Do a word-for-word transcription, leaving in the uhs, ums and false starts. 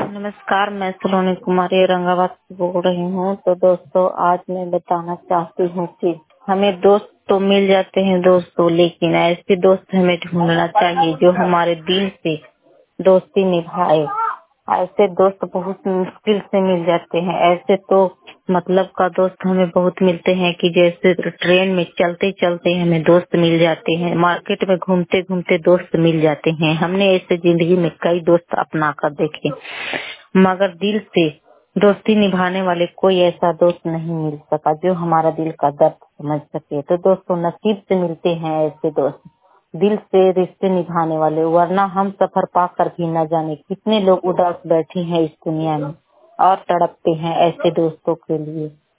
नमस्कार, मैं सलोनी कुमारी औरंगाबाद से बोल रही हूँ। तो दोस्तों, आज मैं बताना चाहती हूँ कि हमें दोस्त तो मिल जाते हैं दोस्तों, लेकिन ऐसे दोस्त हमें ढूंढना चाहिए जो हमारे दिल से दोस्ती निभाए। ऐसे दोस्त बहुत मुश्किल से मिल जाते हैं। ऐसे तो मतलब का दोस्त हमें बहुत मिलते हैं कि जैसे ट्रेन में चलते चलते हमें दोस्त मिल जाते हैं, मार्केट में घूमते घूमते दोस्त मिल जाते हैं। हमने ऐसे जिंदगी में कई दोस्त अपना कर देखे, मगर दिल से दोस्ती निभाने वाले कोई ऐसा दोस्त नहीं मिल सका जो हमारा दिल का दर्द समझ सके। तो दोस्तों, नसीब से मिलते हैं ऐसे दोस्त, दिल से रिश्ते निभाने वाले, वरना हम सफर पाकर भी न जाने कितने लोग उदास बैठे हैं इस दुनिया में और तड़पते हैं ऐसे दोस्तों के लिए।